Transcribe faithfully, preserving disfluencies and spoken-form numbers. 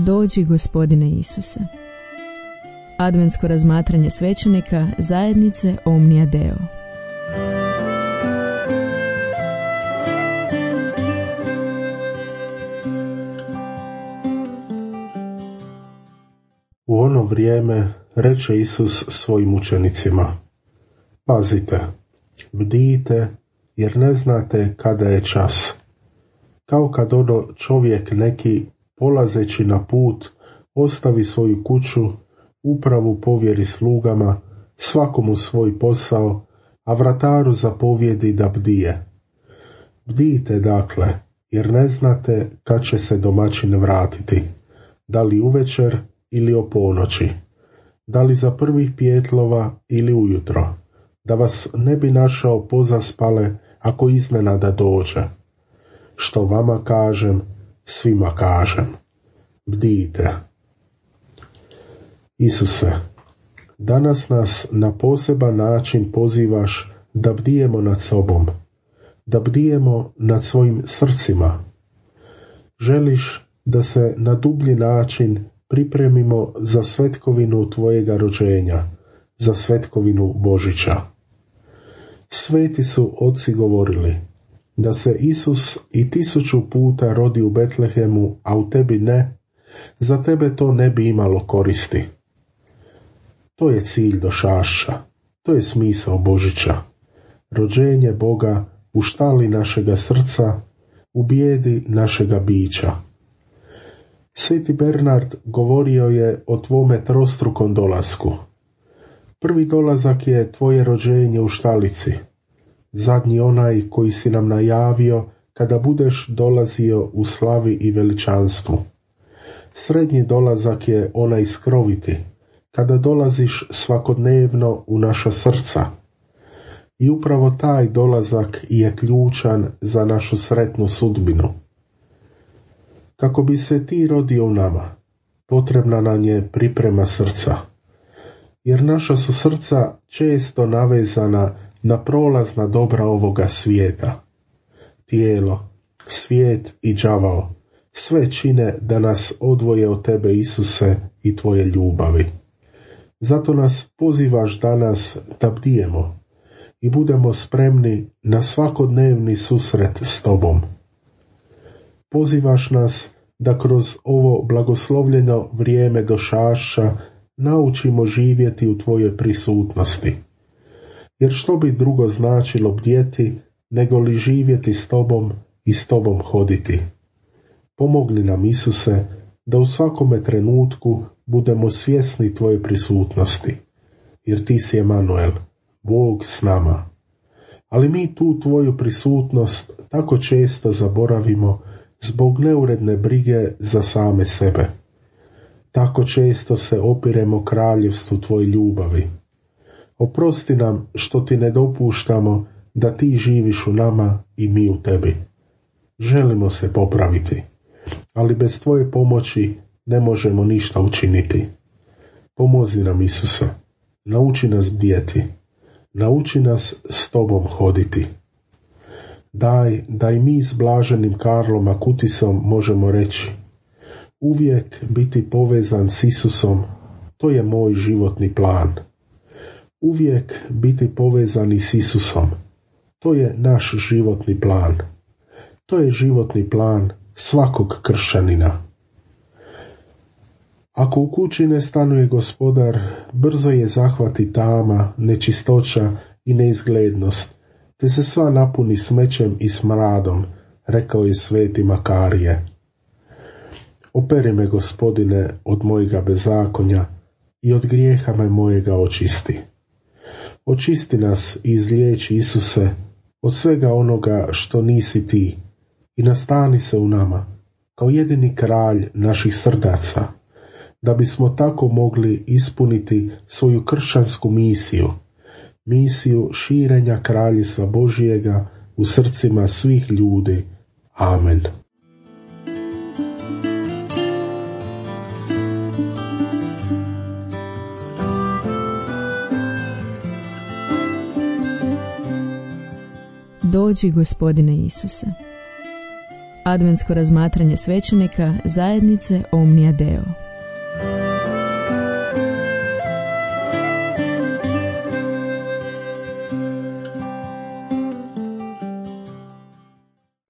Dođi, Gospodine Isuse. Adventsko razmatranje svećenika zajednice Omnia Deo. U ono vrijeme reče Isus svojim učenicima: Pazite, bdijte, jer ne znate kada je čas. Kao kad ono čovjek neki, polazeći na put, ostavi svoju kuću, upravu povjeri slugama, svakomu svoj posao, a vrataru zapovjedi da bdije. Bdijte dakle, jer ne znate kad će se domaćin vratiti, da li uvečer ili o ponoći, da li za prvih pijetlova ili ujutro, da vas ne bi našao pozaspale ako iznenada dođe. Što vama kažem, svima kažem, bdijte. Isuse, danas nas na poseban način pozivaš da bdijemo nad sobom, da bdijemo nad svojim srcima. Želiš da se na dublji način pripremimo za svetkovinu tvojega rođenja, za svetkovinu Božića. Sveti su oci govorili da se Isus i tisuću puta rodi u Betlehemu, a u tebi ne, za tebe to ne bi imalo koristi. To je cilj došašća, to je smisao Božića. Rođenje Boga u štali našega srca, u bijedi našega bića. Sveti Bernard govorio je o tvome trostrukom dolasku. Prvi dolazak je tvoje rođenje u štalici, zadnji onaj koji si nam najavio kada budeš dolazio u slavi i veličanstvu. Srednji dolazak je onaj skroviti, kada dolaziš svakodnevno u naša srca. I upravo taj dolazak je ključan za našu sretnu sudbinu. Kako bi se ti rodio u nama, potrebna nam je priprema srca, jer naša su srca često navezana na prolazna dobra ovoga svijeta. Tijelo, svijet i đavao sve čine da nas odvoje od tebe, Isuse, i tvoje ljubavi. Zato nas pozivaš danas da bdijemo i budemo spremni na svakodnevni susret s tobom. Pozivaš nas da kroz ovo blagoslovljeno vrijeme došašća naučimo živjeti u tvojoj prisutnosti. Jer što bi drugo značilo bdjeti nego li živjeti s tobom i s tobom hoditi? Pomogni nam, Isuse, da u svakome trenutku budemo svjesni tvoje prisutnosti, jer ti si Emanuel, Bog s nama. Ali mi tu tvoju prisutnost tako često zaboravimo zbog neuredne brige za same sebe. Tako često se opiremo kraljevstvu tvoje ljubavi. Oprosti nam što ti ne dopuštamo da ti živiš u nama i mi u tebi. Želimo se popraviti, ali bez tvoje pomoći ne možemo ništa učiniti. Pomozi nam, Isuse, nauči nas bdjeti, nauči nas s tobom hoditi. Daj da i mi s blaženim Karlom Akutisom možemo reći: uvijek biti povezan s Isusom, to je moj životni plan. Uvijek biti povezani s Isusom, to je naš životni plan. To je životni plan svakog kršćanina. Ako u kući ne stanuje Gospodar, brzo je zahvati tama, nečistoća i neizglednost, te se sva napuni smećem i smradom, rekao je sveti Makarije. Operi me, Gospodine, od mojega bezakonja i od grijeha me mojega očisti. Očisti nas i izliječi, Isuse, od svega onoga što nisi ti i nastani se u nama, kao jedini kralj naših srdaca, da bismo tako mogli ispuniti svoju kršćansku misiju, misiju širenja kraljevstva Božijega u srcima svih ljudi. Amen. Dođi, Gospodine Isuse. Adventsko razmatranje svećenika zajednice Omnia Deo.